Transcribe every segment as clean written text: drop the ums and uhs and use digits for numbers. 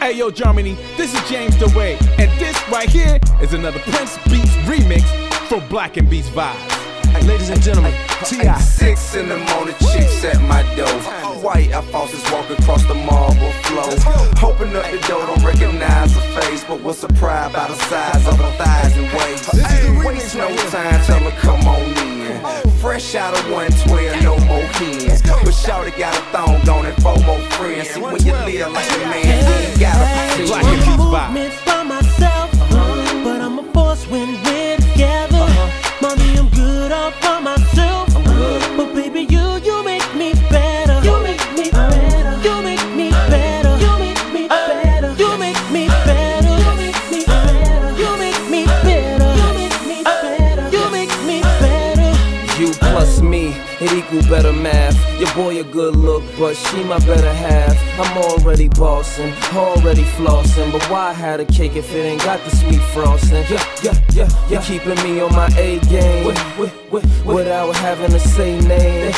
Hey yo, Germany, this is James DeWay, and this right here is another Prince Beats remix for Black and Beats vibes. Hey, ladies and gentlemen, T.I. 6 in the morning, chicks at my door. White Air Forces walk across the marble floor. Open up the door, don't recognize the face, but was surprised by the size of her thighs and waist. Waste no time, tell her come on in. Fresh out of 112, no more hens. But shawty got a thong on and 4 more friends. See, when you live like a man, you ain't gotta pretend. Black and Beats vibes. By myself, but I'm a force when we're together. Mommy, I'm good all by myself. But baby, you make me better. You make me better. You make me better. You make me better. You make me better. You make me better. You make me better. You make me better. You make me better. You plus me, it equal better math. Your boy a good look, but she my better half. I'm already bossing, already flossing, but why have a cake if it ain't got the sweet frosting? You're keeping me on my A game without having to say name.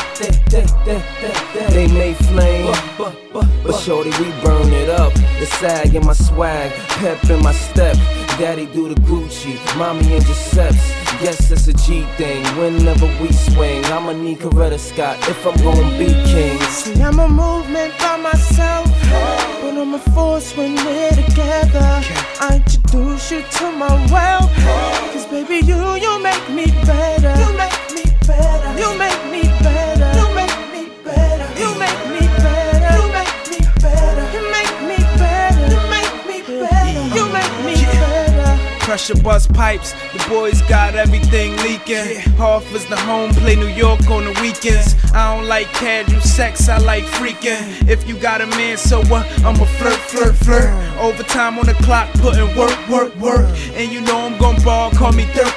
They may flame, but shorty, we burn it up. The sag in my swag, pep in my step. Daddy do the Gucci, mommy in Giuseppe's. Yes, it's a G thing. Whenever we swing, I'ma need Coretta Scott if I'm gonna be king. See, I'm a movement by myself, but I'm a force when we're together. I introduce you to my wealth, cause baby, you make me better. You make me better. You make me better. You make me better. You make me better. You make me better. You make me better. You make me better. You make me better. Pressure bust pipes, the boys got everything leaking. Hoff is the home, play New York on the weekends. I don't like casual sex, I like freaking. If you got a man, so what? I'ma flirt. Overtime on the clock, putting work. And you know I'm gon' ball, call me dirt.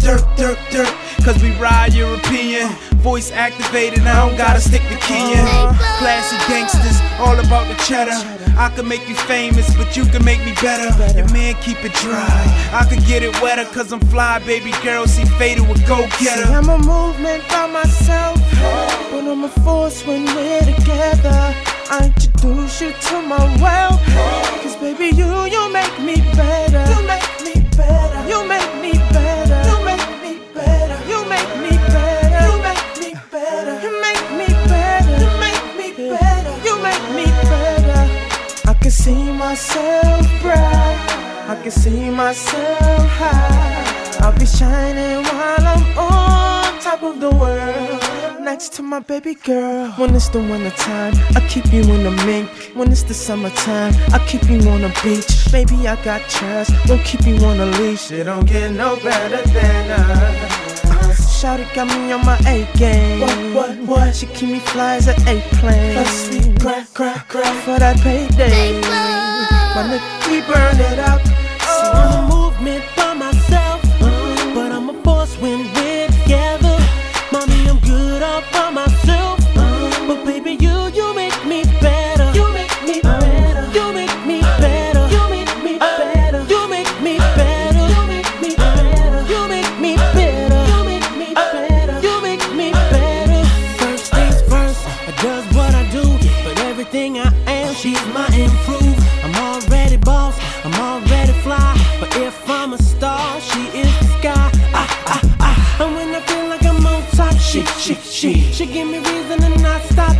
Cause we ride European. Voice activated, I don't gotta stick the key in. Classy gangsters, all about the cheddar. I can make you famous, but you can make me better. Your man keep it dry, I can get it wetter. Cause I'm fly, baby girl, see faded with go-getter. See, I'm a movement by myself, but I'm a force when we're together. I introduce you to my wealth, cause baby, you make me better. You make me better. You make me better. You make me better. You make me better. You make me better. You make me better. You make me better. You make me better. I can see myself bright. I can see myself high. I'll be shining while I'm on top of the world, next to my baby girl. When it's the winter time, I keep you in the mink. When it's the summertime, I keep you on the beach. Baby, I got trust, don't keep you on a leash. It don't get no better than us. Shawty got me on my A game. What? She keep me fly as an A-plane. Plus we crack for that payday. My nigga, we burn it up. So I'm a movement by myself, but I'm a force when we're together. Mommy, I'm good all by myself, but baby, you make me better. You make me better. You make me better. You make me better. You make me better. You make me better. You make me better. You make me better. You make me better. First things first, I does what I do, but everything I am, she's my improve. I'm already boss, I'm already fly, but if I'm a star, she is the sky. And when I feel like I'm on top, she give me reason to not stop.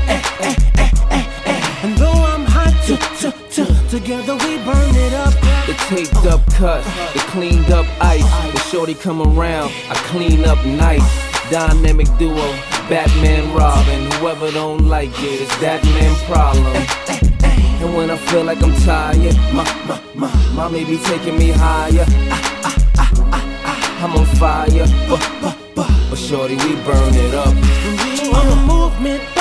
And though I'm hot, together we burn it up. The taped up cut, the cleaned up ice. When shorty come around, I clean up nice. Dynamic duo, Batman, Robin. Whoever don't like it, it's that man problem. And when I feel like I'm tired, my baby taking me higher. I'm on fire, but shorty, we burn it up. I'm a movement.